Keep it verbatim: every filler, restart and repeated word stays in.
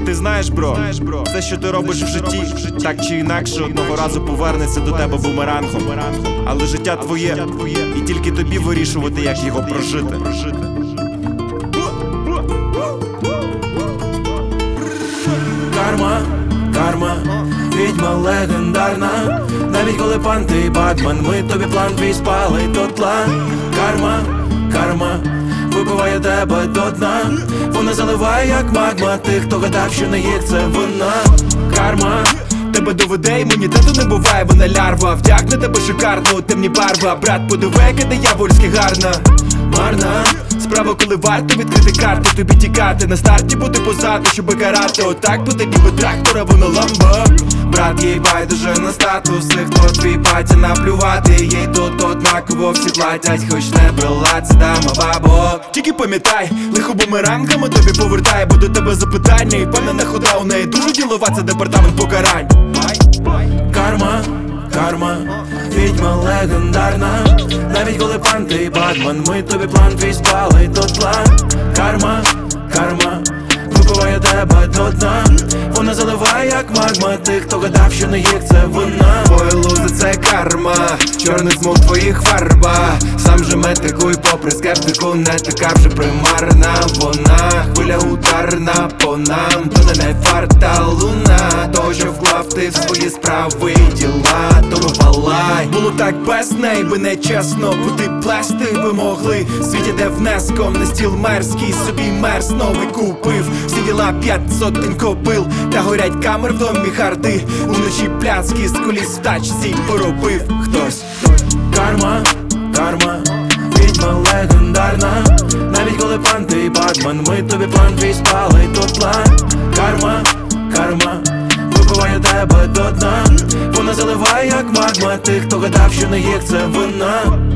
Ти знаєш, бро, все, що ти робиш в житті, так чи інакше одного разу повернеться до тебе бумерангом. Але життя твоє, і тільки тобі вирішувати, як його прожити. Карма, карма, відьма легендарна. Навіть коли пан ти Батман, ми тобі план твій спалить дотла. Карма, карма, вибиває тебе до дна. Вона заливає як магма тих, хто гадав, що не їх це вона. Карма тебе доведе, імунітету не буває, вона лярва. Вдягне тебе шикарно, темні барва. Брат, подиви, яка диявольськи гарна. Марна справа, коли варто відкрити карту, тобі тікати на старті, бути позаду, щоби карати. Отак буде ніби трактора, воно ламбо. Брат, їй байдуже на статуси, хто твій батя, наплювати. Їй тут однаково всі платять, хоч не брала, це дама бабок. Тільки пам'ятай, лихо бумерангами тобі повертає, бо до тебе запитання. І певна хода у неї дуже ділова, це департамент покарань. Карма, карма, відьма легендарна. Навіть коли пан ти Батман, ми тобі план твій спалить дотла. Карма, карма, вибиває тебе до дна. Вона заливає як магма тих, хто гадав, що не їх це вона. Твої лузи це карма, чорний смуг твоїх фарба. Сам же метикуй, попри скептику, не така вже примарна. Вона хвиля ударна по нам, то не варта луна. То, що вклав ти в свої справи і діла, тому палай. Було так без неї, би не чесно, бути плести би могли. Світ іде внеском, на стіл мерзкий, собі мерз новий купив. Всі діла п'ятсот тим копил, та горять камер в домі харди. Уночі пляцки з коліс в тачці поробив хтось. Карма, карма, відьма легендарна. Навіть коли пан ти Батман, ми тобі план твій спалить дотла. Карма, карма, вибиває тебе до дна. Вона заливає як магма тих, хто гадав, що не їх це вона.